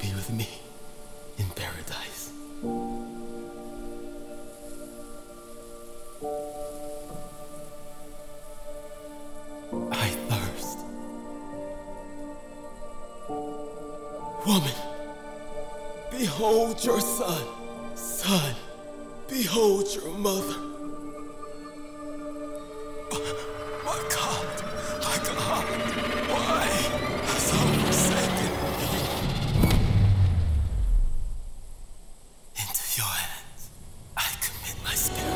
be with me in paradise. I thirst. Woman, behold your son. Son, behold your mother. My God, why hast thou forsaken me? Into your hands I commit my spirit.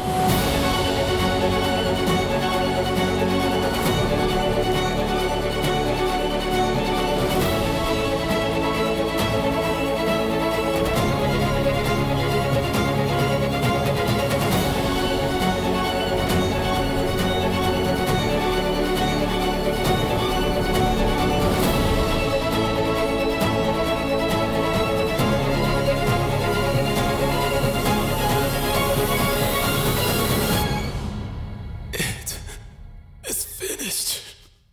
It's finished.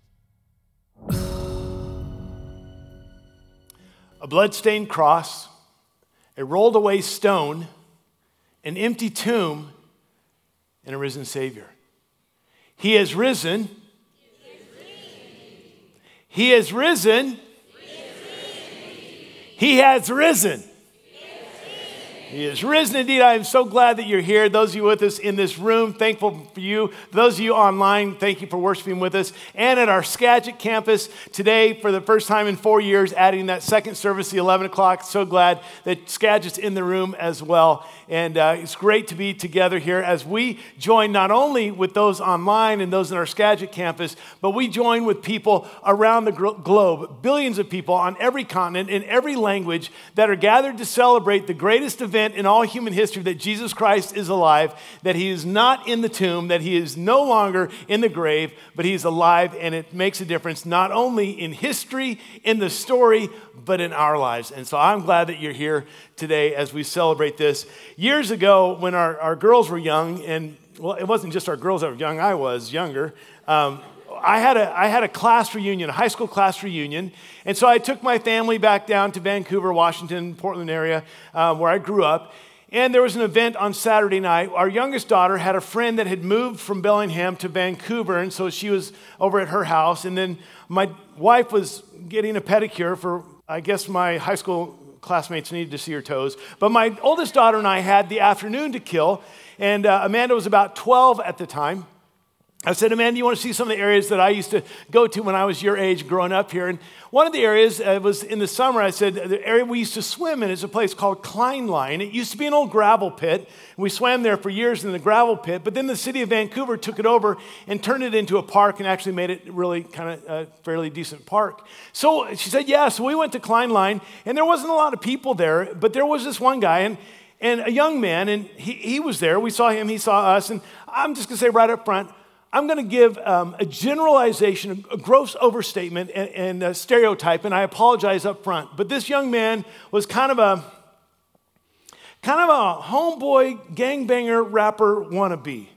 A blood-stained cross, a rolled-away stone, an empty tomb, and a risen Savior. He has risen. He has risen. He has risen. He is risen indeed. I am so glad that you're here. Those of you with us in this room, thankful for you. Those of you online, thank you for worshiping with us. And at our Skagit campus today, for the first time in 4 years, adding that second service, the 11 o'clock. So glad that Skagit's in the room as well. And it's great to be together here as we join not only with those online and those in our Skagit campus, but we join with people around the globe, billions of people on every continent, in every language, that are gathered to celebrate the greatest event in all human history, that Jesus Christ is alive, that he is not in the tomb, that he is no longer in the grave, but he is alive, and it makes a difference not only in history, in the story, but in our lives. And so I'm glad that you're here today as we celebrate this. Years ago, when our girls were young, and well, it wasn't just our girls that were young, I was younger, I had a class reunion, a high school class reunion, and so I took my family back down to Vancouver, Washington, Portland area, where I grew up, and there was an event on Saturday night. Our youngest daughter had a friend that had moved from Bellingham to Vancouver, and so she was over at her house, and then my wife was getting a pedicure for, I guess, my high school classmates needed to see her toes, but my oldest daughter and I had the afternoon to kill, and Amanda was about 12 at the time. I said, Amanda, you want to see some of the areas that I used to go to when I was your age growing up here? And one of the areas was in the summer, I said, the area we used to swim in is a place called Kleinline. It used to be an old gravel pit. We swam there for years in the gravel pit, but then the city of Vancouver took it over and turned it into a park and actually made it really kind of a fairly decent park. So she said, yeah, so we went to Kleinline, and there wasn't a lot of people there, but there was this one guy, and a young man, and he was there. We saw him, he saw us, and I'm just going to say right up front, I'm going to give a generalization, a gross overstatement and a stereotype, and I apologize up front. But this young man was kind of a homeboy, gangbanger, rapper wannabe.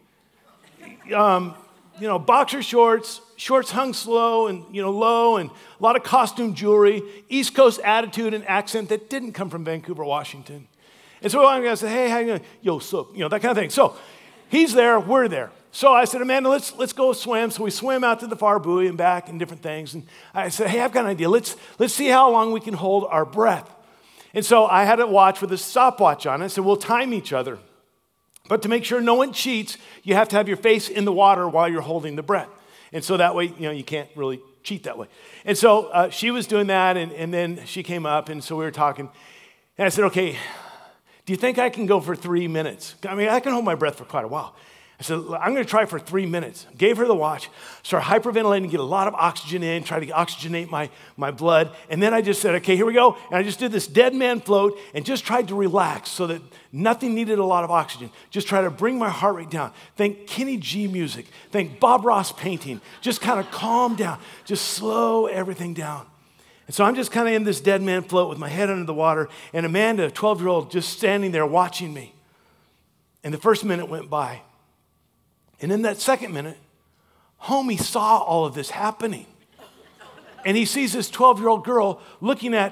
Boxer shorts hung low, and a lot of costume jewelry, East Coast attitude and accent that didn't come from Vancouver, Washington. And so I'm going to say, hey, how you doing? Yo, sup? That kind of thing. So he's there, we're there. So I said, Amanda, let's go swim. So we swim out to the far buoy and back and different things. And I said, hey, I've got an idea. Let's see how long we can hold our breath. And so I had a watch with a stopwatch on it. So we'll time each other. But to make sure no one cheats, you have to have your face in the water while you're holding the breath. And so that way, you can't really cheat that way. And so she was doing that, and then she came up, and so we were talking. And I said, okay, do you think I can go for 3 minutes? I mean, I can hold my breath for quite a while. I said, I'm going to try for 3 minutes. Gave her the watch, started hyperventilating, get a lot of oxygen in, try to oxygenate my blood. And then I just said, okay, here we go. And I just did this dead man float and just tried to relax so that nothing needed a lot of oxygen. Just try to bring my heart rate down. Think Kenny G music. Think Bob Ross painting. Just kind of calm down. Just slow everything down. And so I'm just kind of in this dead man float with my head under the water. And Amanda, a 12-year-old, just standing there watching me. And the first minute went by. And in that second minute, homie saw all of this happening. And he sees this 12-year-old girl looking at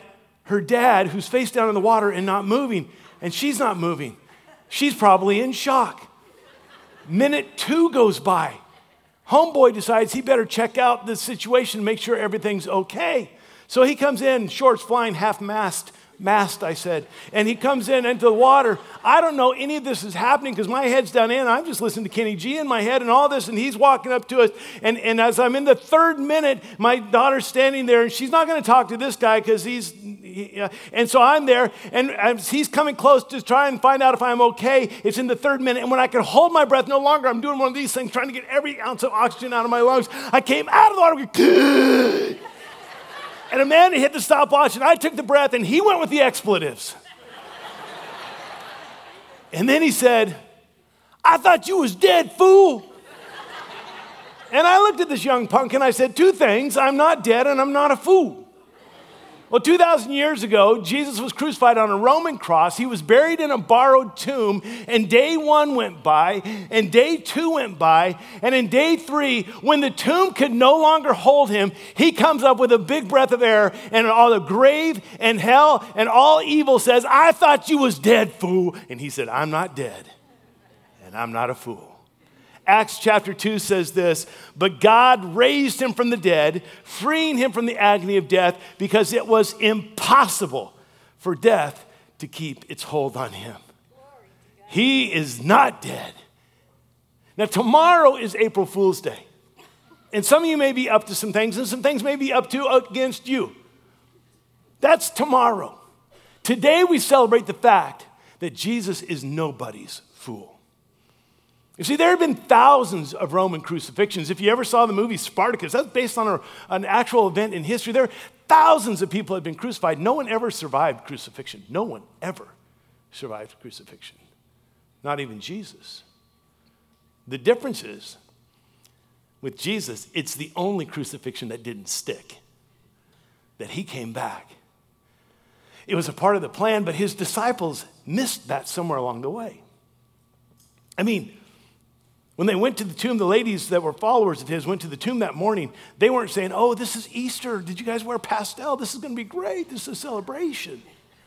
her dad, who's face down in the water and not moving, and she's not moving. She's probably in shock. Minute 2 goes by. Homeboy decides he better check out the situation, make sure everything's okay. So he comes in, shorts flying, half-mast, I said, and he comes in into the water. I don't know any of this is happening because my head's down in. I'm just listening to Kenny G in my head and all this, and he's walking up to us. And as I'm in the 3rd minute, my daughter's standing there, and she's not going to talk to this guy because and so I'm there, and as he's coming close to try and find out if I'm okay. It's in the 3rd minute, and when I can hold my breath no longer, I'm doing one of these things, trying to get every ounce of oxygen out of my lungs. I came out of the water, going, and Amanda hit the stopwatch, and I took the breath, and he went with the expletives. And then he said, "I thought you was dead, fool." And I looked at this young punk, and I said, 2 things. I'm not dead, and I'm not a fool. Well, 2,000 years ago, Jesus was crucified on a Roman cross. He was buried in a borrowed tomb, and day 1 went by, and day 2 went by, and in day 3, when the tomb could no longer hold him, he comes up with a big breath of air, and all the grave and hell and all evil says, "I thought you was dead, fool." And he said, "I'm not dead, and I'm not a fool." Acts chapter 2 says this, "But God raised him from the dead, freeing him from the agony of death, because it was impossible for death to keep its hold on him." He is not dead. Now, tomorrow is April Fool's Day. And some of you may be up to some things, and some things may be up to against you. That's tomorrow. Today we celebrate the fact that Jesus is nobody's fool. You see, there have been thousands of Roman crucifixions. If you ever saw the movie Spartacus, that's based on an actual event in history. There are thousands of people have been crucified. No one ever survived crucifixion. No one ever survived crucifixion. Not even Jesus. The difference is, with Jesus, it's the only crucifixion that didn't stick, that he came back. It was a part of the plan, but his disciples missed that somewhere along the way. I mean, when they went to the tomb, the ladies that were followers of his went to the tomb that morning. They weren't saying, "Oh, this is Easter. Did you guys wear pastel? This is going to be great. This is a celebration."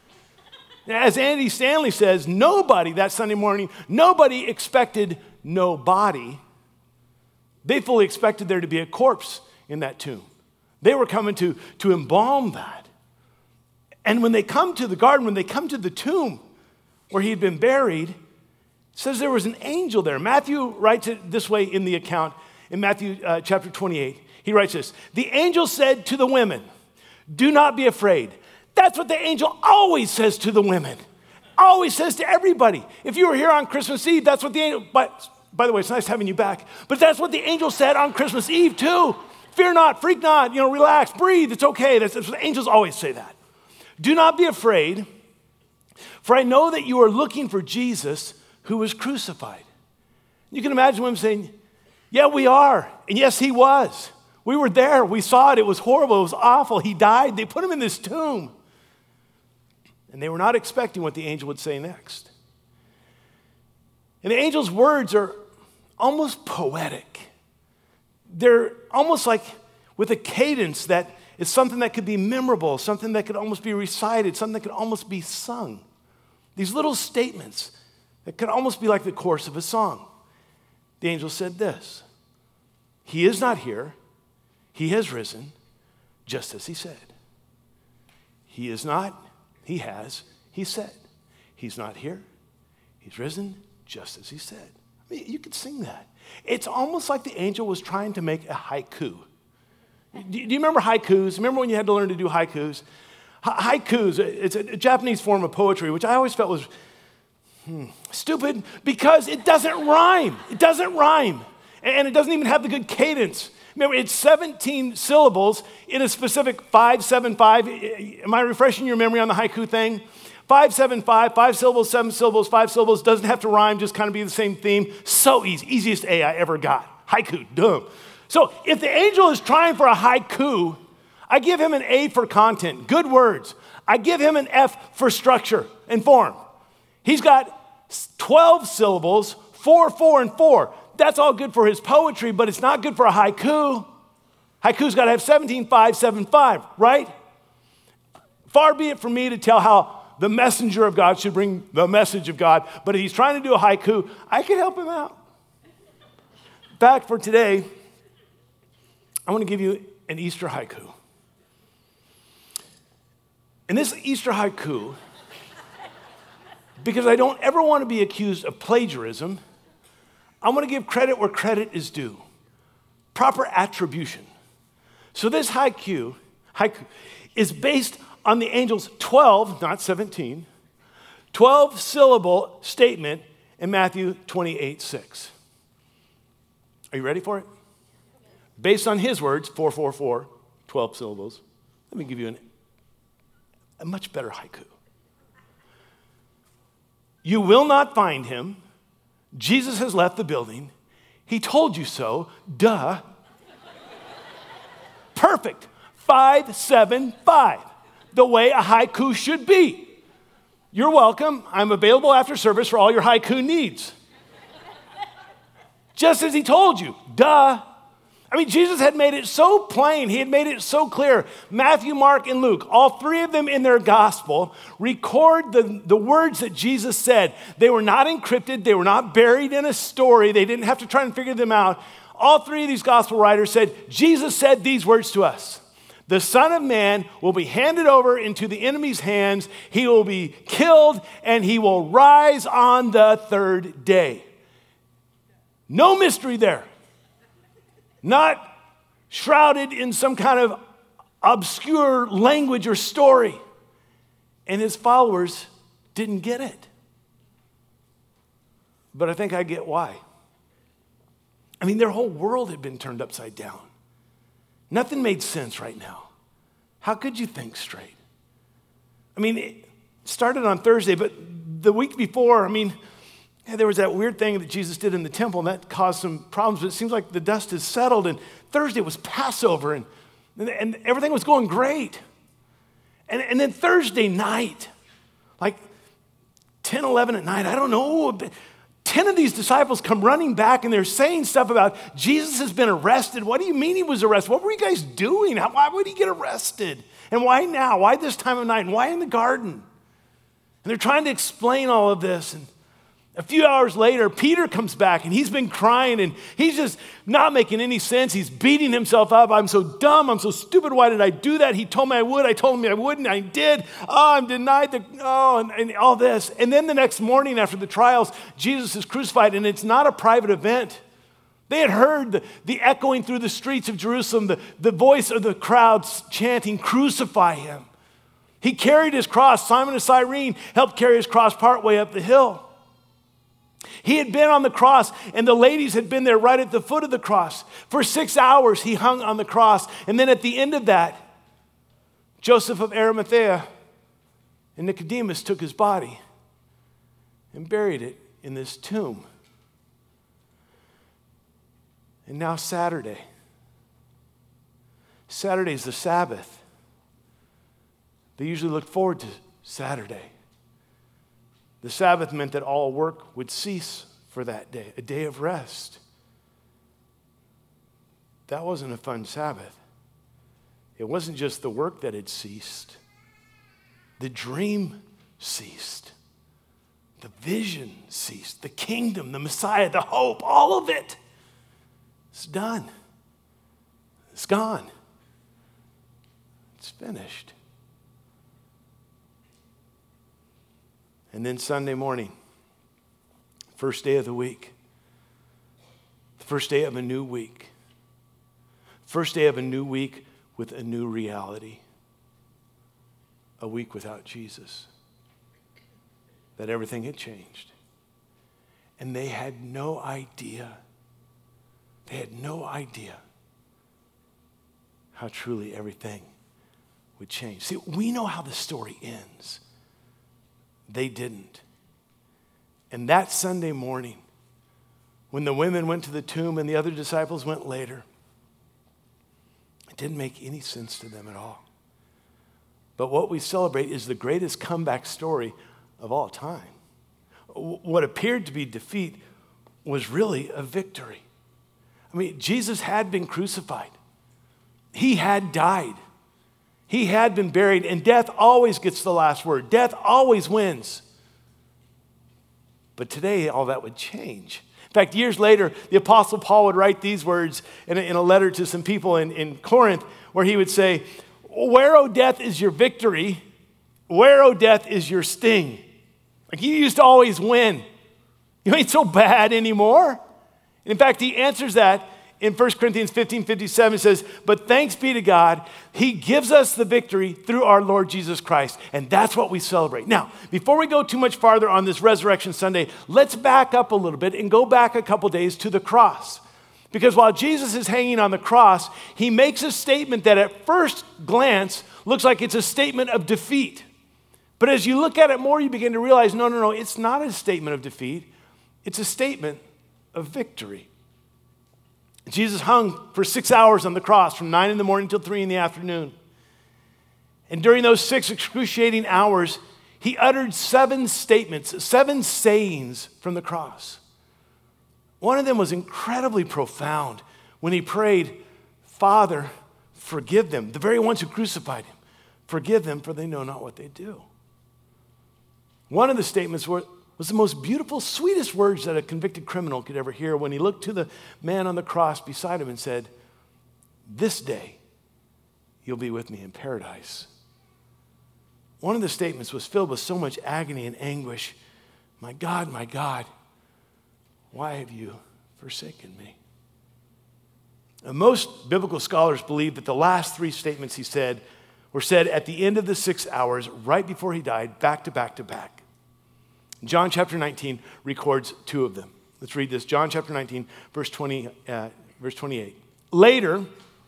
As Andy Stanley says, that Sunday morning, nobody expected nobody. They fully expected there to be a corpse in that tomb. They were coming to embalm that. And when they come to the garden, when they come to the tomb where he'd been buried, it says there was an angel there. Matthew writes it this way in the account, in Matthew chapter 28. He writes this, "The angel said to the women, 'Do not be afraid.'" That's what the angel always says to the women. Always says to everybody. If you were here on Christmas Eve, that's what the angel, by the way, it's nice having you back. But that's what the angel said on Christmas Eve too. Fear not, freak not, relax, breathe, it's okay. That's what angels always say that. "Do not be afraid, for I know that you are looking for Jesus who was crucified." You can imagine women saying, "Yeah, we are. And yes, he was. We were there. We saw it. It was horrible. It was awful. He died. They put him in this tomb." And they were not expecting what the angel would say next. And the angel's words are almost poetic. They're almost like with a cadence that is something that could be memorable, something that could almost be recited, something that could almost be sung. These little statements that could almost be like the chorus of a song. The angel said this, "He is not here. He has risen, just as he said." He is not, he has, he said. He's not here. He's risen, just as he said. I mean, you could sing that. It's almost like the angel was trying to make a haiku. Do you remember haikus? Remember when you had to learn to do haikus? Haikus, it's a Japanese form of poetry, which I always felt was stupid because it doesn't rhyme. It doesn't rhyme. And it doesn't even have the good cadence. Remember, it's 17 syllables in a specific 5-7-5. Am I refreshing your memory on the haiku thing? 5-7-5, 5 syllables, 7 syllables, 5 syllables. Doesn't have to rhyme, just kind of be the same theme. So easy. Easiest A I ever got. Haiku, dumb. So if the angel is trying for a haiku, I give him an A for content, good words. I give him an F for structure and form. He's got 12 syllables, 4, 4, and 4. That's all good for his poetry, but it's not good for a haiku. Haiku's got to have 17, 5, 7, 5, right? Far be it from me to tell how the messenger of God should bring the message of God, but if he's trying to do a haiku, I can help him out. In fact, for today, I want to give you an Easter haiku. And this Easter haiku, because I don't ever want to be accused of plagiarism, I'm going to give credit where credit is due. Proper attribution. So this haiku is based on the angel's 12, not 17, 12-syllable statement in Matthew 28:6. Are you ready for it? Based on his words, 444, 12 syllables. Let me give you a much better haiku. You will not find him. Jesus has left the building. He told you so. Duh. Perfect. 575. The way a haiku should be. You're welcome. I'm available after service for all your haiku needs. Just as he told you. Duh. I mean, Jesus had made it so plain. He had made it so clear. Matthew, Mark, and Luke, all three of them in their gospel, record the words that Jesus said. They were not encrypted. They were not buried in a story. They didn't have to try and figure them out. All three of these gospel writers said, Jesus said these words to us. The Son of Man will be handed over into the enemy's hands. He will be killed, and he will rise on the third day. No mystery there. Not shrouded in some kind of obscure language or story. And his followers didn't get it. But I think I get why. I mean, their whole world had been turned upside down. Nothing made sense right now. How could you think straight? I mean, it started on Thursday, but the week before, there was that weird thing that Jesus did in the temple, and that caused some problems, but it seems like the dust has settled, and Thursday was Passover, and everything was going great. And then Thursday night, like 10, 11 at night, I don't know, 10 of these disciples come running back, and they're saying stuff about Jesus has been arrested. What do you mean he was arrested? What were you guys doing? Why would he get arrested? And why now? Why this time of night? And why in the garden? And they're trying to explain all of this, and a few hours later, Peter comes back, and he's been crying, and he's just not making any sense. He's beating himself up. I'm so dumb. I'm so stupid. Why did I do that? He told me I would. I told him I wouldn't. I did. Oh, I'm denied and all this. And then the next morning after the trials, Jesus is crucified, and it's not a private event. They had heard the echoing through the streets of Jerusalem, the voice of the crowds chanting, "Crucify him." He carried his cross. Simon of Cyrene helped carry his cross partway up the hill. He had been on the cross, and the ladies had been there right at the foot of the cross. For 6 hours, he hung on the cross. And then at the end of that, Joseph of Arimathea and Nicodemus took his body and buried it in this tomb. And now Saturday. Saturday is the Sabbath. They usually look forward to Saturday. The Sabbath meant that all work would cease for that day, a day of rest. That wasn't a fun Sabbath. It wasn't just the work that had ceased. The dream ceased. The vision ceased. The kingdom, the Messiah, the hope, all of it. It's done. It's gone. It's finished. And then Sunday morning, first day of the week, the first day of a new week, first day of a new week with a new reality, a week without Jesus, that everything had changed. And they had no idea, how truly everything would change. See, we know how the story ends. They didn't. And that Sunday morning, when the women went to the tomb and the other disciples went later, it didn't make any sense to them at all. But what we celebrate is the greatest comeback story of all time. What appeared to be defeat was really a victory. Jesus had been crucified. He had died. He had been buried, and death always gets the last word. Death always wins. But today, all that would change. In fact, years later, the Apostle Paul would write these words in a letter to some people in Corinth, where he would say, "Where, O death, is your victory? Where, O death, is your sting?" Like, you used to always win. You ain't so bad anymore. In fact, he answers that in 1 Corinthians 15:57. It says, "But thanks be to God, he gives us the victory through our Lord Jesus Christ." And that's what we celebrate. Now, before we go too much farther on this Resurrection Sunday, let's back up a little bit and go back a couple days to the cross. Because while Jesus is hanging on the cross, he makes a statement that at first glance looks like it's a statement of defeat. But as you look at it more, you begin to realize, no, it's not a statement of defeat. It's a statement of victory. Jesus hung for 6 hours on the cross from 9 in the morning till 3 in the afternoon. And during those 6 excruciating hours, he uttered 7 statements, 7 sayings from the cross. One of them was incredibly profound when he prayed, "Father, forgive them," the very ones who crucified him. "Forgive them, for they know not what they do." One of the statements was the most beautiful, sweetest words that a convicted criminal could ever hear when he looked to the man on the cross beside him and said, "This day you'll be with me in paradise." One of the statements was filled with so much agony and anguish. My God, why have you forsaken me?" And most biblical scholars believe that the last 3 statements he said were said at the end of the 6 hours, right before he died, back to back to back. John chapter 19 records 2 of them. Let's read this. John chapter 19, verse 28. Later,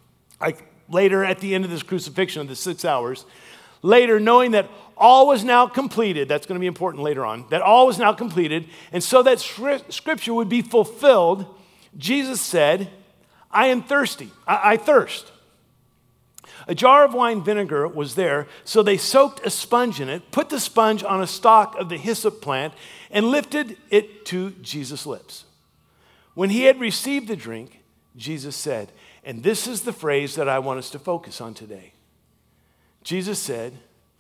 at the end of this crucifixion of the 6 hours, later, knowing that all was now completed, that's going to be important later on, that all was now completed, and so that scripture would be fulfilled, Jesus said, "I am thirsty. I thirst." A jar of wine vinegar was there, so they soaked a sponge in it, put the sponge on a stalk of the hyssop plant, and lifted it to Jesus' lips. When he had received the drink, Jesus said, and this is the phrase that I want us to focus on today. Jesus said,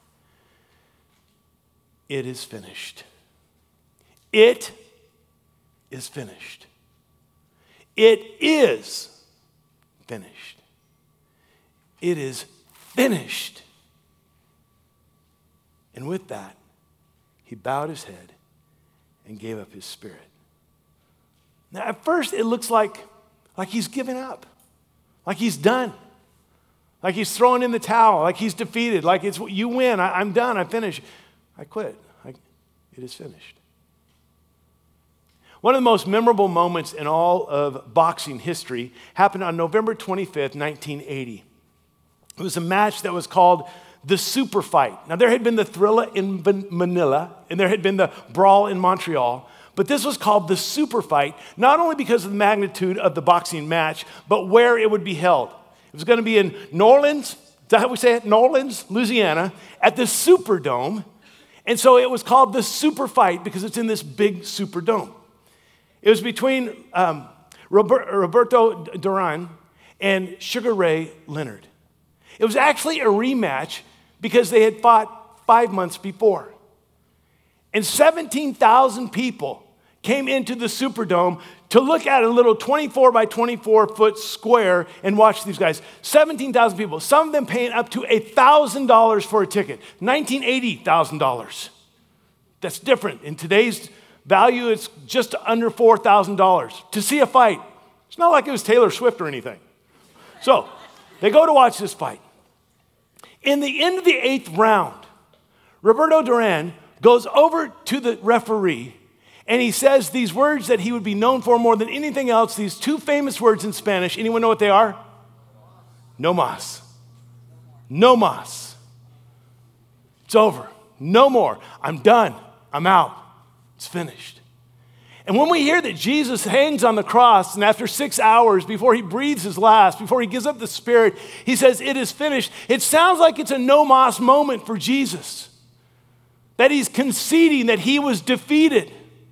"It is finished." It is finished. It is finished. It is finished. And with that, he bowed his head and gave up his spirit. Now, at first, it looks like he's given up, like he's done, like he's throwing in the towel, like he's defeated, like it's "you win, I'm done, I finish, I quit, it is finished." One of the most memorable moments in all of boxing history happened on November 25th, 1980. It was a match that was called the Super Fight. Now, there had been the Thrilla in Manila, and there had been the Brawl in Montreal, but this was called the Super Fight, not only because of the magnitude of the boxing match, but where it would be held. It was going to be in New Orleans, is that how we say it? New Orleans, Louisiana, at the Superdome, and so it was called the Super Fight because it's in this big Superdome. It was between Roberto Duran and Sugar Ray Leonard. It was actually a rematch because they had fought 5 months before. And 17,000 people came into the Superdome to look at a little 24 by 24 foot square and watch these guys. 17,000 people, some of them paying up to $1,000 for a ticket. $1980,000. That's different. In today's value, it's just under $4,000 to see a fight. It's not like it was Taylor Swift or anything. So they go to watch this fight. In the end of the 8th round, Roberto Duran goes over to the referee and he says these words that he would be known for more than anything else, these 2 famous words in Spanish. Anyone know what they are? No más. No más. It's over. No more. I'm done. I'm out. It's finished. And when we hear that Jesus hangs on the cross and after 6 hours before he breathes his last, before he gives up the spirit, he says, "It is finished." It sounds like it's a no mas moment for Jesus. That he's conceding that he was defeated.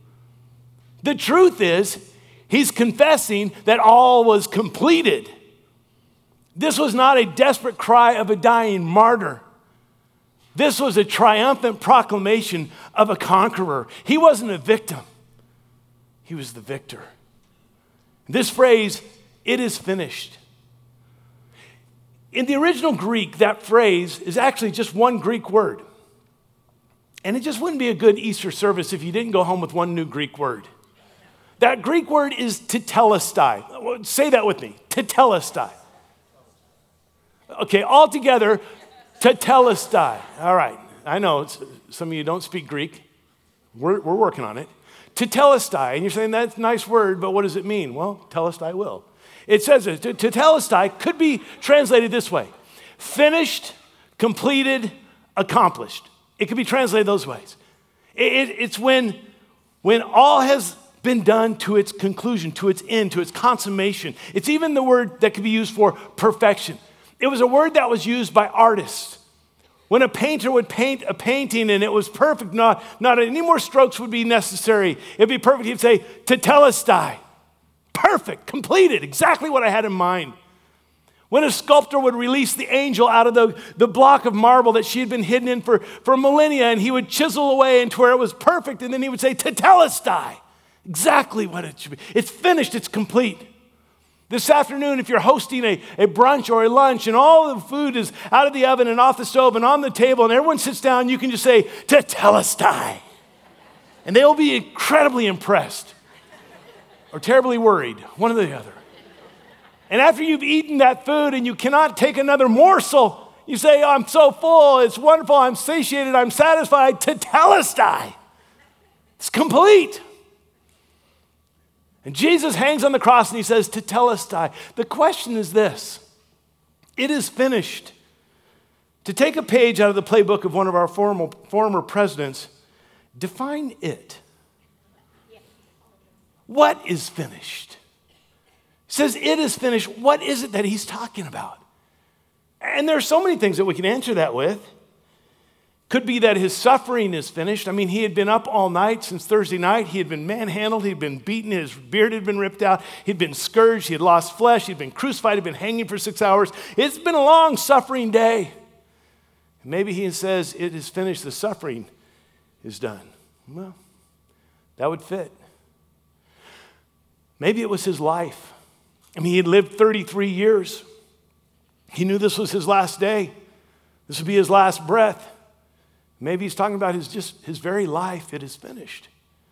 The truth is, he's confessing that all was completed. This was not a desperate cry of a dying martyr. This was a triumphant proclamation of a conqueror. He wasn't a victim. He was the victor. This phrase, "it is finished." In the original Greek, that phrase is actually just one Greek word. And it just wouldn't be a good Easter service if you didn't go home with one new Greek word. That Greek word is tetelestai. Say that with me, tetelestai. Okay, all together, tetelestai. All right, I know some of you don't speak Greek. We're working on it. Tetelestai, and you're saying that's a nice word, but what does it mean? Well, telestai will. It says it. Tetelestai could be translated this way: finished, completed, accomplished. It could be translated those ways. It's when all has been done to its conclusion, to its end, to its consummation. It's even the word that could be used for perfection. It was a word that was used by artists. When a painter would paint a painting and it was perfect, not any more strokes would be necessary. It'd be perfect. He'd say, tetelestai. Perfect, completed, exactly what I had in mind. When a sculptor would release the angel out of the block of marble that she had been hidden in for millennia, and he would chisel away into where it was perfect, and then he would say, tetelestai. Exactly what it should be. It's finished, it's complete. This afternoon, if you're hosting a brunch or a lunch and all the food is out of the oven and off the stove and on the table and everyone sits down, you can just say, tetelestai. And they'll be incredibly impressed or terribly worried, one or the other. And after you've eaten that food and you cannot take another morsel, you say, I'm so full, it's wonderful, I'm satiated, I'm satisfied, tetelestai. It's complete. And Jesus hangs on the cross and he says, tetelestai. The question is this: it is finished. To take a page out of the playbook of one of our former presidents, define it. What is finished? He says it is finished. What is it that he's talking about? And there are so many things that we can answer that with. Could be that his suffering is finished. I mean, he had been up all night since Thursday night. He had been manhandled. He'd been beaten. His beard had been ripped out. He'd been scourged. He had lost flesh. He'd been crucified. He'd been hanging for 6 hours. It's been a long suffering day. Maybe he says, it is finished. The suffering is done. Well, that would fit. Maybe it was his life. I mean, he had lived 33 years. He knew this was his last day. This would be his last breath. Maybe he's talking about his very life. It is finished.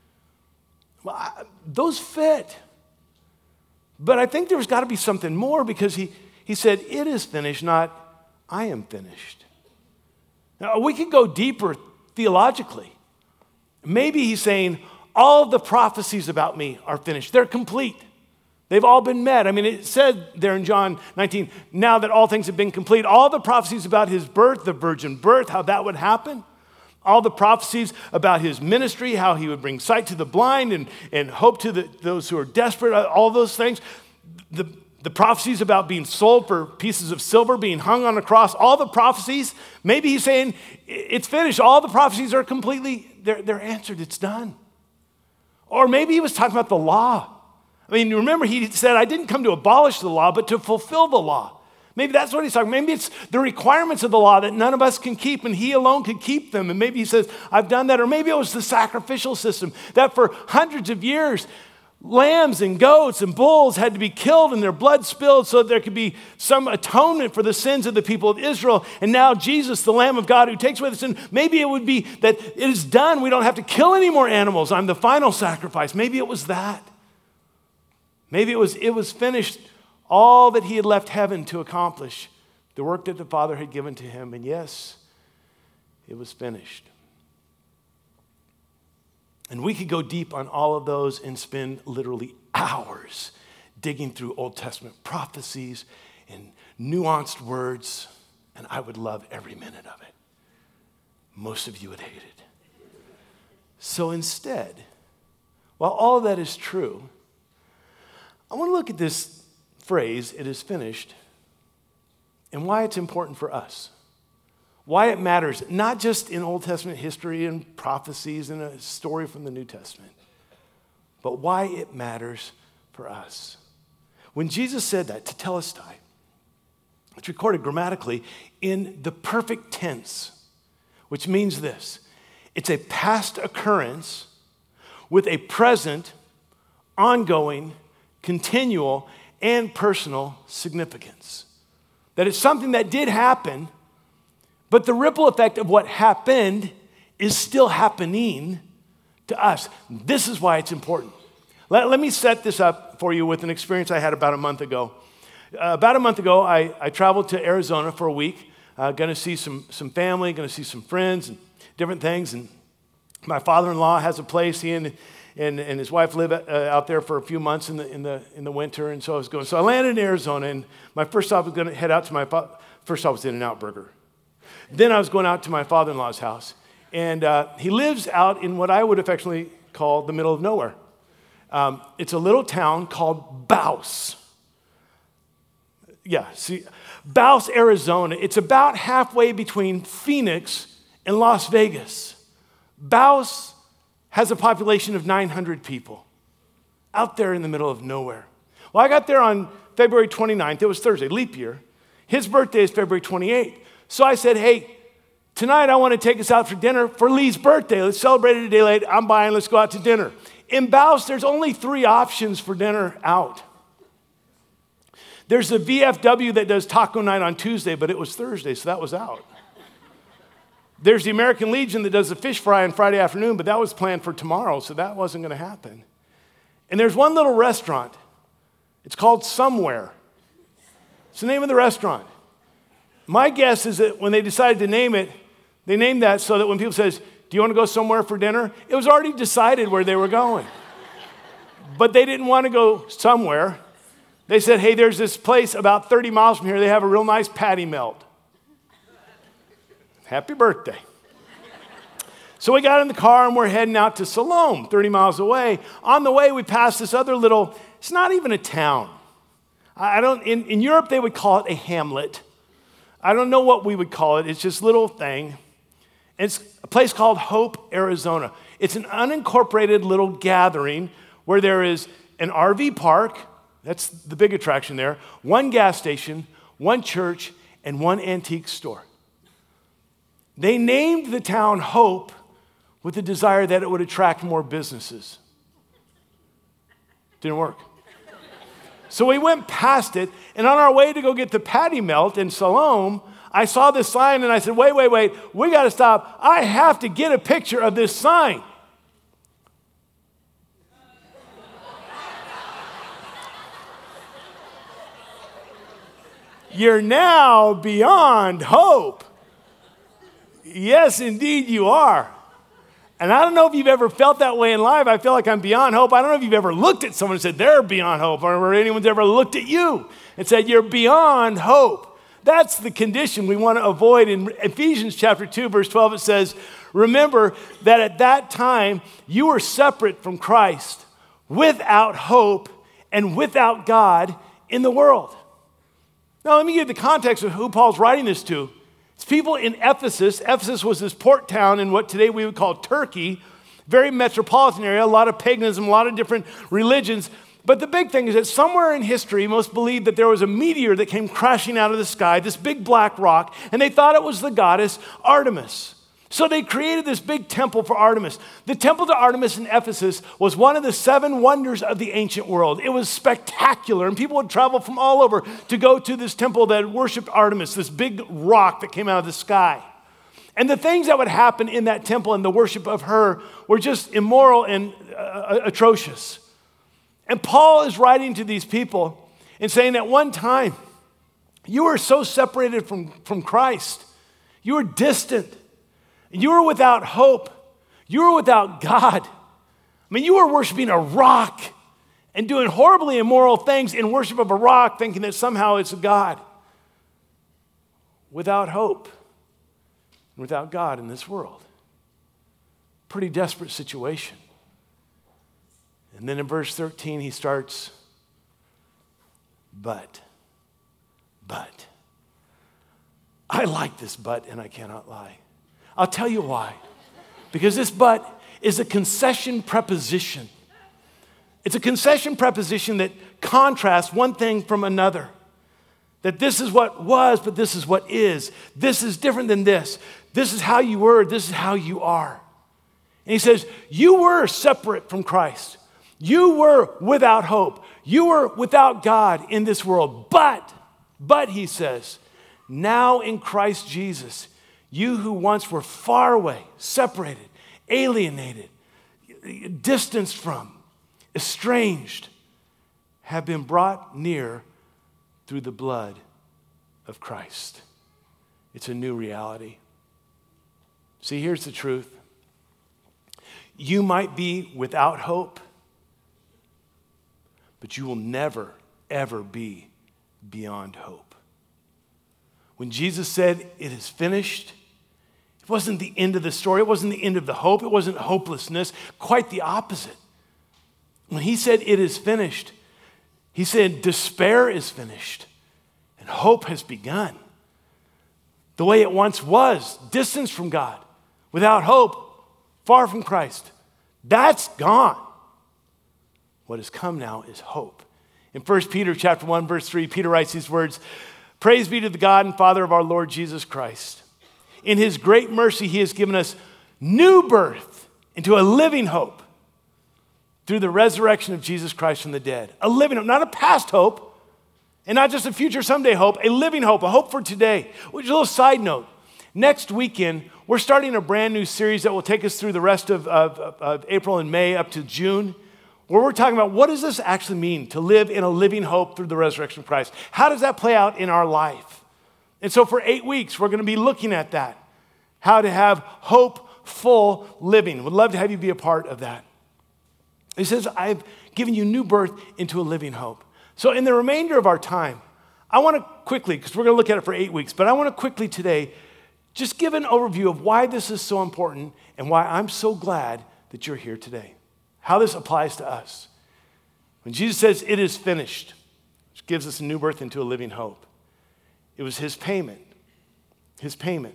Well, those fit. But I think there's got to be something more, because he said, it is finished, not I am finished. Now, we could go deeper theologically. Maybe he's saying, all of the prophecies about me are finished. They're complete. They've all been met. I mean, it said there in John 19, now that all things have been complete, all the prophecies about his birth, the virgin birth, how that would happen, all the prophecies about his ministry, how he would bring sight to the blind and hope to those who are desperate, all those things, the prophecies about being sold for pieces of silver, being hung on a cross, all the prophecies, maybe he's saying, it's finished. All the prophecies are completely, they're answered, it's done. Or maybe he was talking about the law. I mean, remember he said, I didn't come to abolish the law, but to fulfill the law. Maybe that's what he's talking about. Maybe it's the requirements of the law that none of us can keep, and he alone could keep them. And maybe he says, I've done that. Or maybe it was the sacrificial system, that for hundreds of years, lambs and goats and bulls had to be killed and their blood spilled so that there could be some atonement for the sins of the people of Israel. And now Jesus, the Lamb of God who takes away the sin, maybe it would be that it is done. We don't have to kill any more animals. I'm the final sacrifice. Maybe it was that. Maybe it was finished, all that he had left heaven to accomplish, the work that the Father had given to him. And yes, it was finished. And we could go deep on all of those and spend literally hours digging through Old Testament prophecies and nuanced words, and I would love every minute of it. Most of you would hate it. So instead, while all of that is true, I want to look at this phrase, it is finished, and why it's important for us. Why it matters, not just in Old Testament history and prophecies and a story from the New Testament, but why it matters for us. When Jesus said that, tetelestai, It's recorded grammatically in the perfect tense, which means this. It's a past occurrence with a present, ongoing, continual, and personal significance. That it's something that did happen, but the ripple effect of what happened is still happening to us. This is why it's important. Let me set this up for you with an experience I had about a month ago. I traveled to Arizona for a week, going to see some family, going to see some friends and different things. And my father-in-law has a place. He and his wife live out there for a few months in the winter. And so I was going. So I landed in Arizona, and my first stop was going to head out to first stop was In-N-Out Burger. Then I was going out to my father-in-law's house. And he lives out in what I would affectionately call the middle of nowhere. It's a little town called Baus. Baus, Arizona. It's about halfway between Phoenix and Las Vegas. Baus has a population of 900 people out there in the middle of nowhere. Well, I got there on February 29th. It was Thursday, leap year. His birthday is February 28th. So I said, hey, tonight I want to take us out for dinner for Lee's birthday. Let's celebrate it a day late. I'm buying. Let's go out to dinner. In Baus, there's only 3 options for dinner out. There's the VFW that does taco night on Tuesday, but it was Thursday, so that was out. There's the American Legion that does the fish fry on Friday afternoon, but that was planned for tomorrow, so that wasn't going to happen. And there's one little restaurant. It's called Somewhere. It's the name of the restaurant. My guess is that when they decided to name it, they named that so that when people says, do you want to go somewhere for dinner? It was already decided where they were going. But they didn't want to go somewhere. They said, hey, there's this place about 30 miles from here. They have a real nice patty melt. Happy birthday. So we got in the car and we're heading out to Siloam, 30 miles away. On the way, we passed this other little, it's not even a town. In Europe, they would call it a hamlet. I don't know what we would call it. It's just little thing. It's a place called Hope, Arizona. It's an unincorporated little gathering where there is an RV park. That's the big attraction there. 1 gas station, 1 church, and 1 antique store. They named the town Hope with the desire that it would attract more businesses. Didn't work. So we went past it, and on our way to go get the patty melt in Siloam, I saw this sign, and I said, wait, we got to stop. I have to get a picture of this sign. You're now beyond hope. Yes, indeed you are. And I don't know if you've ever felt that way in life. I feel like I'm beyond hope. I don't know if you've ever looked at someone and said they're beyond hope, or anyone's ever looked at you and said you're beyond hope. That's the condition we want to avoid. In Ephesians chapter 2, verse 12, it says, remember that at that time you were separate from Christ, without hope and without God in the world. Now, let me give you the context of who Paul's writing this to. It's people in Ephesus. Ephesus was this port town in what today we would call Turkey, very metropolitan area, a lot of paganism, a lot of different religions. But the big thing is that somewhere in history, most believe that there was a meteor that came crashing out of the sky, this big black rock, and they thought it was the goddess Artemis. So they created this big temple for Artemis. The temple to Artemis in Ephesus was one of the 7 wonders of the ancient world. It was spectacular, and people would travel from all over to go to this temple that worshiped Artemis, this big rock that came out of the sky. And the things that would happen in that temple and the worship of her were just immoral and atrocious. And Paul is writing to these people and saying at one time, you were so separated from Christ. You were distant. You were without hope. You were without God. I mean, you were worshiping a rock and doing horribly immoral things in worship of a rock, thinking that somehow it's a God. Without hope and without God in this world. Pretty desperate situation. And then in verse 13, he starts, but. I like this but, and I cannot lie. I'll tell you why. Because this but is a concession preposition. It's a concession preposition that contrasts one thing from another. That this is what was, but this is what is. This is different than this. This is how you were, this is how you are. And he says, you were separate from Christ. You were without hope. You were without God in this world. But he says, now in Christ Jesus, you who once were far away, separated, alienated, distanced from, estranged, have been brought near through the blood of Christ. It's a new reality. See, here's the truth. You might be without hope, but you will never, ever be beyond hope. When Jesus said, it is finished, it wasn't the end of the story. It wasn't the end of the hope. It wasn't hopelessness. Quite the opposite. When he said, it is finished, he said, despair is finished and hope has begun. The way it once was, distance from God, without hope, far from Christ, that's gone. What has come now is hope. In 1 Peter chapter 1, verse 3, Peter writes these words, praise be to the God and Father of our Lord Jesus Christ. In his great mercy, he has given us new birth into a living hope through the resurrection of Jesus Christ from the dead. A living hope, not a past hope, and not just a future someday hope, a living hope, a hope for today. Which is a little side note. Next weekend, we're starting a brand new series that will take us through the rest of April and May up to June, where we're talking about what does this actually mean to live in a living hope through the resurrection of Christ? How does that play out in our life? And so for 8 weeks, we're going to be looking at that, how to have hopeful living. Would love to have you be a part of that. He says, I've given you new birth into a living hope. So in the remainder of our time, I want to quickly, because we're going to look at it for 8 weeks, but I want to quickly today just give an overview of why this is so important and why I'm so glad that you're here today. How this applies to us. When Jesus says, it is finished, which gives us a new birth into a living hope, it was his payment. His payment.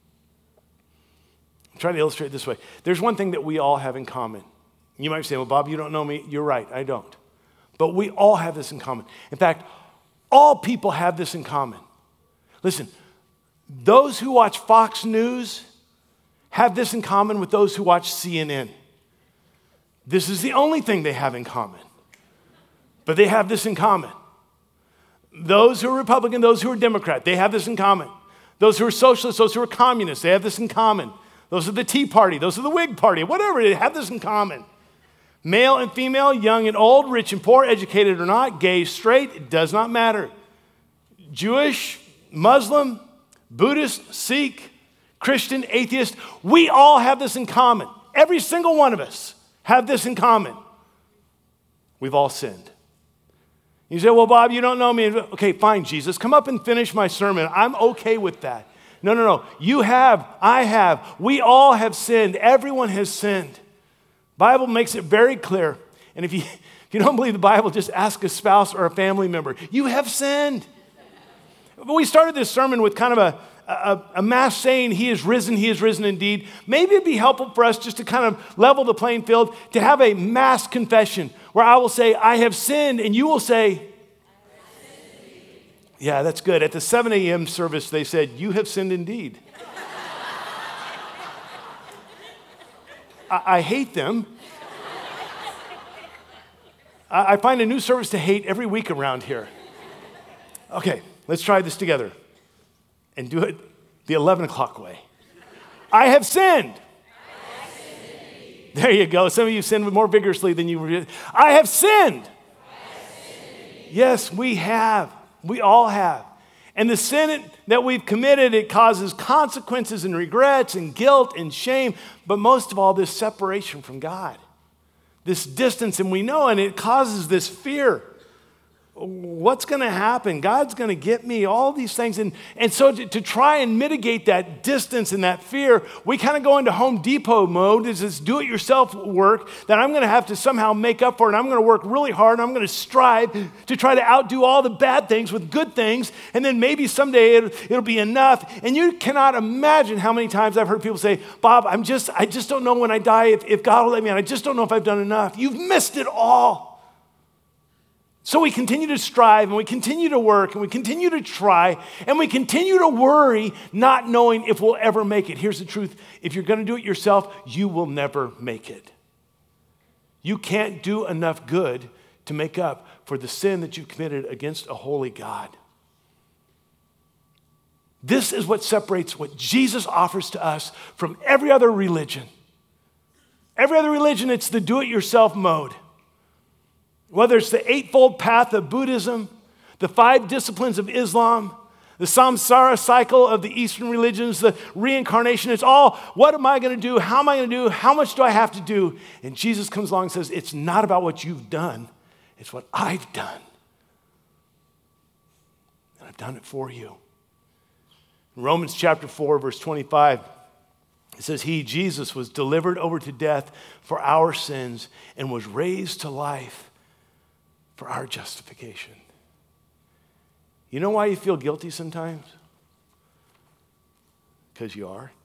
I'm trying to illustrate it this way. There's one thing that we all have in common. You might say, well, Bob, you don't know me. You're right, I don't. But we all have this in common. In fact, all people have this in common. Listen, those who watch Fox News have this in common with those who watch CNN. This is the only thing they have in common. But they have this in common. Those who are Republican, those who are Democrat, they have this in common. Those who are socialists, those who are communists, they have this in common. Those are the Tea Party, those are the Whig Party, whatever, they have this in common. Male and female, young and old, rich and poor, educated or not, gay, straight, it does not matter. Jewish, Muslim, Buddhist, Sikh, Christian, atheist, we all have this in common. Every single one of us have this in common. We've all sinned. You say, well, Bob, you don't know me. Okay, fine, Jesus. Come up and finish my sermon. I'm okay with that. No. You have, I have. We all have sinned. Everyone has sinned. Bible makes it very clear. And if you don't believe the Bible, just ask a spouse or a family member. You have sinned. But we started this sermon with kind of a mass saying, he is risen indeed. Maybe it'd be helpful for us just to kind of level the playing field, to have a mass confession where I will say, I have sinned, and you will say, yeah, that's good. At the 7 a.m. service, they said, you have sinned indeed. I hate them. I find a new service to hate every week around here. Okay, let's try this together and do it the 11 o'clock way. I have sinned. There you go. Some of you sinned more vigorously than you were. I have sinned. Yes, we have. We all have. And the sin that we've committed, it causes consequences and regrets and guilt and shame, but most of all, this separation from God, this distance, and we know, and it causes this fear. What's going to happen? God's going to get me, all these things. And so to try and mitigate that distance and that fear, we kind of go into Home Depot mode. This is do-it-yourself work that I'm going to have to somehow make up for, and I'm going to work really hard, and I'm going to strive to try to outdo all the bad things with good things, and then maybe someday it'll be enough. And you cannot imagine how many times I've heard people say, Bob, I just don't know when I die if God will let me out. I just don't know if I've done enough. You've missed it all. So we continue to strive and we continue to work and we continue to try and we continue to worry, not knowing if we'll ever make it. Here's the truth. If you're going to do it yourself, you will never make it. You can't do enough good to make up for the sin that you've committed against a holy God. This is what separates what Jesus offers to us from every other religion. Every other religion, it's the do-it-yourself mode. Whether it's the eightfold path of Buddhism, the 5 disciplines of Islam, the samsara cycle of the Eastern religions, the reincarnation, it's all, what am I going to do? How am I going to do? How much do I have to do? And Jesus comes along and says, it's not about what you've done. It's what I've done. And I've done it for you. In Romans chapter 4, verse 25, it says, He, Jesus, was delivered over to death for our sins and was raised to life for our justification. You know why you feel guilty sometimes? Because you are.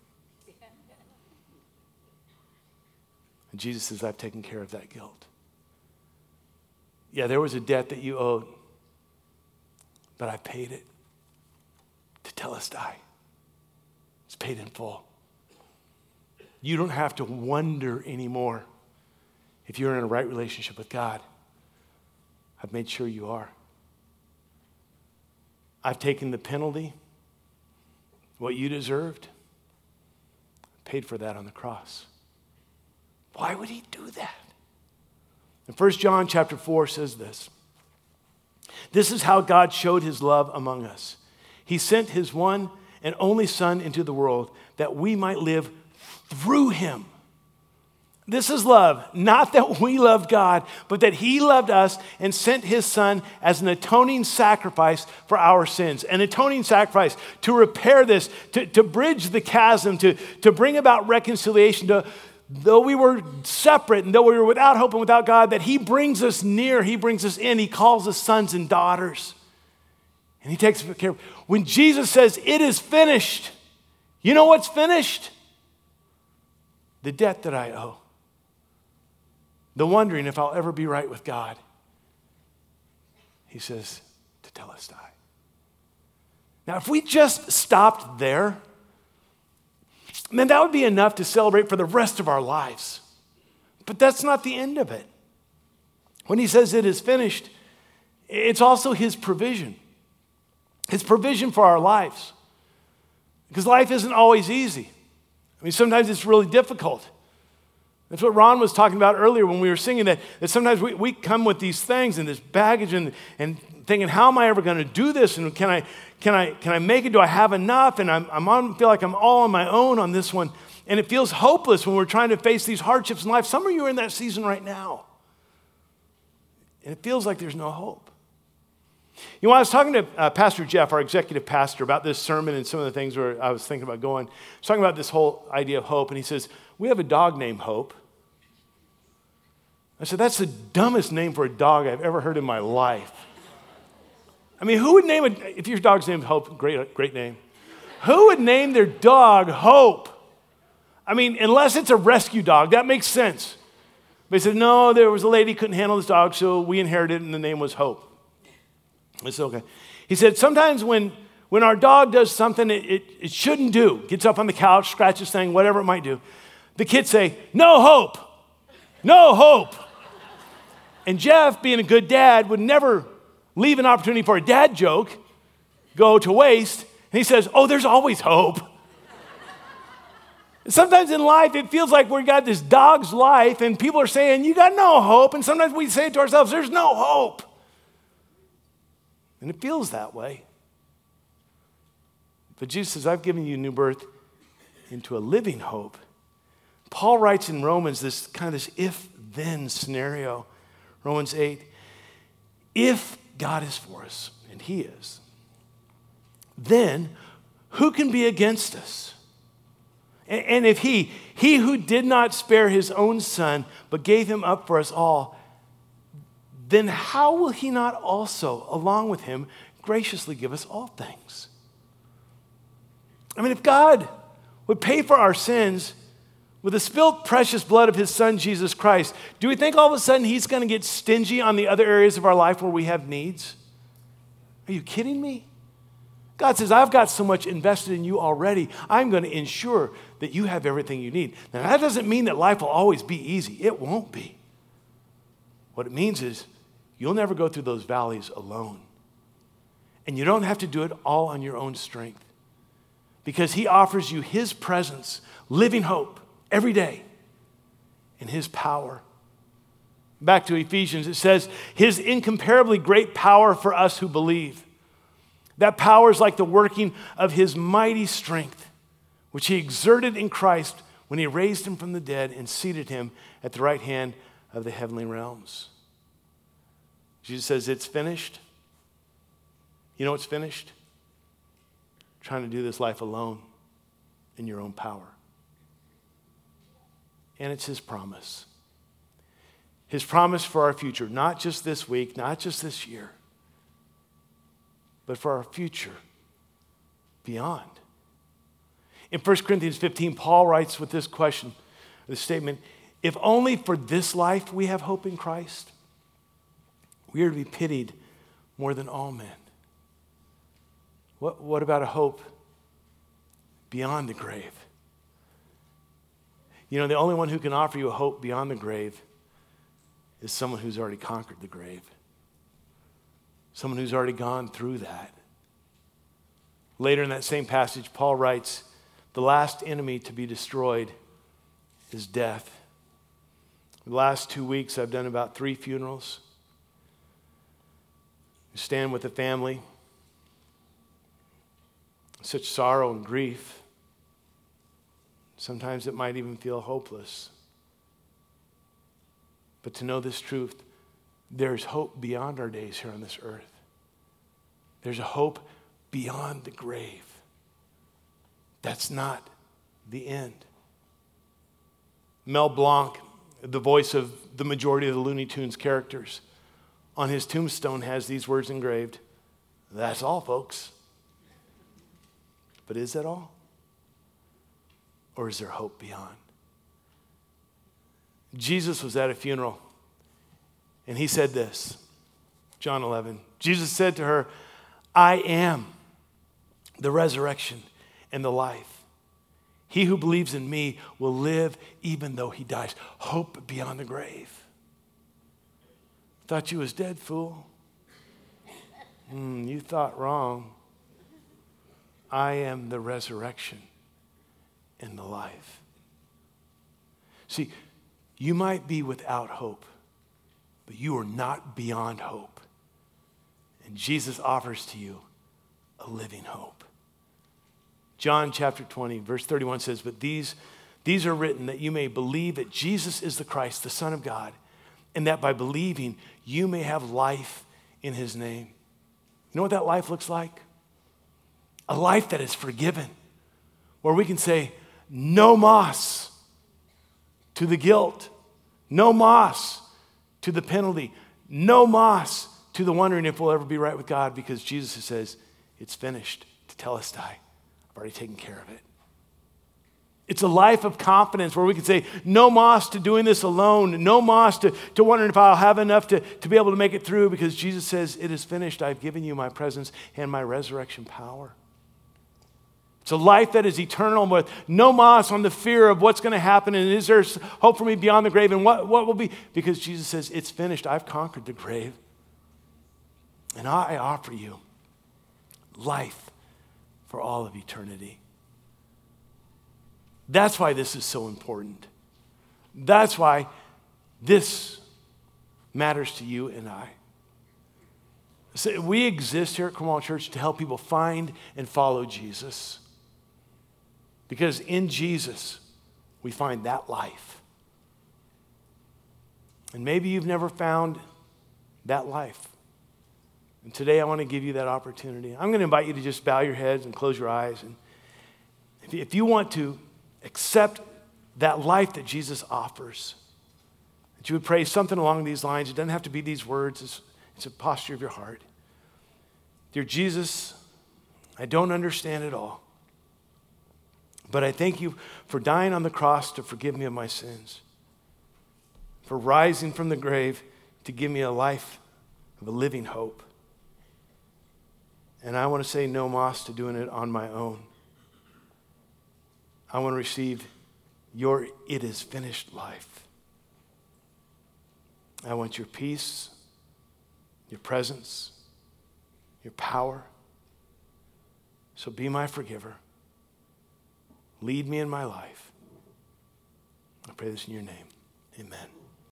And Jesus says, I've taken care of that guilt. Yeah, there was a debt that you owed, but I paid it. Tetelestai. It's paid in full. You don't have to wonder anymore if you're in a right relationship with God. I've made sure you are. I've taken the penalty, what you deserved, paid for that on the cross. Why would he do that? And 1 John chapter 4 says this. This is how God showed his love among us. He sent his one and only Son into the world that we might live through him. This is love, not that we loved God, but that he loved us and sent his Son as an atoning sacrifice for our sins. An atoning sacrifice to repair this, to bridge the chasm, to bring about reconciliation. Though we were separate and though we were without hope and without God, that he brings us near, he brings us in, he calls us sons and daughters. And he takes care of. When Jesus says, it is finished, you know what's finished? The debt that I owe. The wondering if I'll ever be right with God. He says, Tetelestai. Now, if we just stopped there, man, that would be enough to celebrate for the rest of our lives. But that's not the end of it. When he says it is finished, it's also his provision. His provision for our lives. Because life isn't always easy. I mean, sometimes it's really difficult. That's what Ron was talking about earlier when we were singing that sometimes we come with these things and this baggage and thinking, how am I ever going to do this? And can I make it? Do I have enough? And I feel like I'm all on my own on this one. And it feels hopeless when we're trying to face these hardships in life. Some of you are in that season right now. And it feels like there's no hope. You know, I was talking to Pastor Jeff, our executive pastor, about this sermon and some of the things where I was thinking about going. I was talking about this whole idea of hope, and he says, we have a dog named Hope. I said, that's the dumbest name for a dog I've ever heard in my life. I mean, who would name it, if your dog's named Hope, great name. Who would name their dog Hope? I mean, unless it's a rescue dog, that makes sense. But he said, no, there was a lady who couldn't handle this dog, so we inherited it, and the name was Hope. I said, okay. He said, sometimes when our dog does something it shouldn't do, gets up on the couch, scratches thing, whatever it might do, the kids say, no hope, no hope. And Jeff, being a good dad, would never leave an opportunity for a dad joke go to waste. And he says, oh, there's always hope. And sometimes in life, it feels like we've got this dog's life, and people are saying, you got no hope. And sometimes we say it to ourselves, there's no hope. And it feels that way. But Jesus says, I've given you new birth into a living hope. Paul writes in Romans this kind of this if-then scenario. Romans 8, if God is for us, and he is, then who can be against us? And if he who did not spare his own son, but gave him up for us all, then how will he not also, along with him, graciously give us all things? I mean, if God would pay for our sins, with the spilled precious blood of his son, Jesus Christ, do we think all of a sudden he's going to get stingy on the other areas of our life where we have needs? Are you kidding me? God says, I've got so much invested in you already. I'm going to ensure that you have everything you need. Now, that doesn't mean that life will always be easy. It won't be. What it means is you'll never go through those valleys alone. And you don't have to do it all on your own strength, because he offers you his presence, living hope, every day, in his power. Back to Ephesians, it says, his incomparably great power for us who believe. That power is like the working of his mighty strength, which he exerted in Christ when he raised him from the dead and seated him at the right hand of the heavenly realms. Jesus says, it's finished. You know it's finished? Trying to do this life alone in your own power. And it's his promise. His promise for our future, not just this week, not just this year, but for our future beyond. In 1 Corinthians 15, Paul writes with this question, this statement, if only for this life we have hope in Christ, we are to be pitied more than all men. What about a hope beyond the grave? You know, the only one who can offer you a hope beyond the grave is someone who's already conquered the grave. Someone who's already gone through that. Later in that same passage, Paul writes, the last enemy to be destroyed is death. The last 2 weeks, I've done about 3 funerals. I stand with the family. Such sorrow and grief. Sometimes it might even feel hopeless. But to know this truth, there's hope beyond our days here on this earth. There's a hope beyond the grave. That's not the end. Mel Blanc, the voice of the majority of the Looney Tunes characters, on his tombstone has these words engraved, that's all, folks. But is that all? Or is there hope beyond? Jesus was at a funeral, and he said this, John 11. Jesus said to her, I am the resurrection and the life. He who believes in me will live even though he dies. Hope beyond the grave. Thought you was dead, fool. You thought wrong. I am the resurrection and the life. See, you might be without hope, but you are not beyond hope. And Jesus offers to you a living hope. John chapter 20, verse 31 says, but these are written that you may believe that Jesus is the Christ, the Son of God, and that by believing you may have life in his name. You know what that life looks like? A life that is forgiven, where we can say, no mas to the guilt, no mas to the penalty, no mas to the wondering if we'll ever be right with God, because Jesus says, it's finished. Tetelestai. I've already taken care of it. It's a life of confidence where we can say, no mas to doing this alone, no mas to wondering if I'll have enough to be able to make it through, because Jesus says, it is finished. I've given you my presence and my resurrection power. It's a life that is eternal with no mas on the fear of what's going to happen and is there hope for me beyond the grave and what will be, because Jesus says, it's finished. I've conquered the grave. And I offer you life for all of eternity. That's why this is so important. That's why this matters to you and I. So we exist here at Carmel Church to help people find and follow Jesus. Because in Jesus, we find that life. And maybe you've never found that life. And today I want to give you that opportunity. I'm going to invite you to just bow your heads and close your eyes. And if you want to accept that life that Jesus offers, that you would pray something along these lines. It doesn't have to be these words. It's a posture of your heart. Dear Jesus, I don't understand it all. But I thank you for dying on the cross to forgive me of my sins, for rising from the grave to give me a life of a living hope. And I want to say no mas to doing it on my own. I want to receive your it is finished life. I want your peace, your presence, your power. So be my forgiver. Lead me in my life. I pray this in your name. Amen.